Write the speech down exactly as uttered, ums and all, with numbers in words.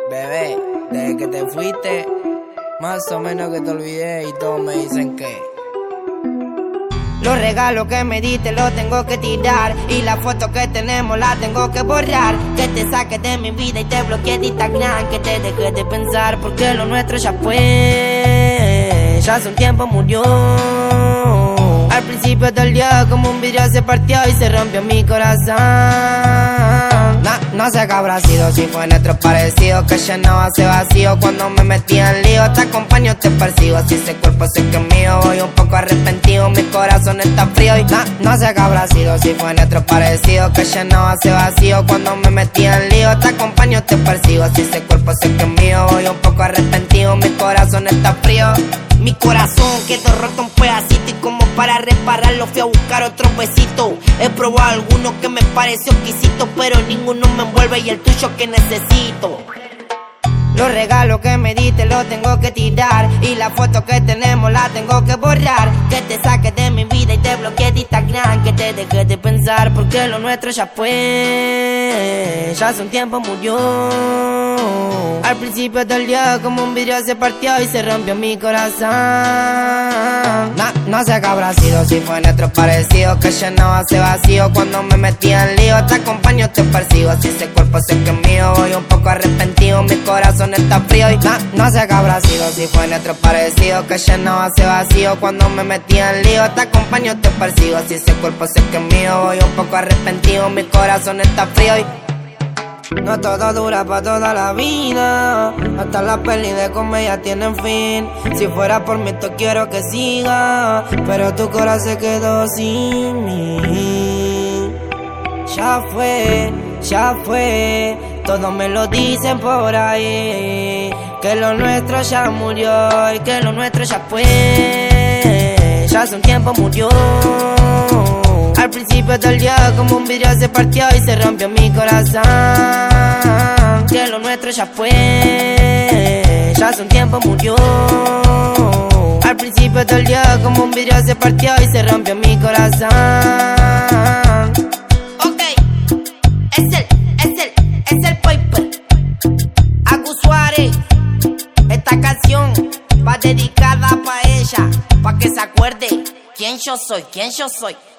Bebé, desde que te fuiste, más o menos que te olvidé y todos me dicen que los regalos que me diste los tengo que tirar, y la foto que tenemos la tengo que borrar. Que te saques de mi vida y te bloqueé de Instagram. Que te dejes de pensar porque lo nuestro ya fue, ya hace un tiempo murió. Al principio del día como un vidrio se partió y se rompió mi corazón. No, no sé qué habrá sido, si fue nuestro parecido que llenaba ese vacío cuando me metí en lío. Te acompaño, te persigo, si ese cuerpo sé que es mío. Voy un poco arrepentido, mi corazón está frío. Y no, no sé qué habrá sido, si fue nuestro parecido que llenaba ese vacío cuando me metí en lío. Te acompaño, te persigo, si ese cuerpo sé que es mío. Voy un poco arrepentido, mi corazón está frío. Mi corazón quedó roto un pedacito y como para repararlo fui a buscar otro besito. He probado algunos que me pareció exquisito, pero ninguno me envuelve y el tuyo que necesito. Los regalos que me diste los tengo que tirar, y la foto que tenemos la tengo que borrar. Que te saques de mi vida y te bloqueé de Instagram. Que te dejes de pensar porque lo nuestro ya fue, ya hace un tiempo murió. Al principio del día como un vidrio se partió y se rompió mi corazón. No, no sé qué habrá sido, si fue nuestro parecido que llenaba ese vacío cuando me metí en lío. Te acompaño, te persigo, si ese cuerpo sé que es mío. Voy un poco arrepentido, mi corazón está frío. Y no, no sé qué habrá sido, si fue nuestro parecido que llenaba ese vacío cuando me metí en lío. Te acompaño, te persigo, si ese cuerpo sé que es mío. Voy un poco arrepentido, mi corazón está frío. Y no todo dura pa' toda la vida, hasta la peli de comedia tienen fin. Si fuera por mí, te quiero que siga, pero tu corazón se quedó sin mí. Ya fue, ya fue, todos me lo dicen por ahí, que lo nuestro ya murió y que lo nuestro ya fue, ya hace un tiempo murió. Al principio del día como un vidrio se partió y se rompió mi corazón. Que lo nuestro ya fue, ya hace un tiempo murió. Al principio del día como un vidrio se partió y se rompió mi corazón. Ok, es el, es el, es el Piper Agus Suárez. Esta canción va dedicada pa' ella, pa' que se acuerde quién yo soy, quién yo soy.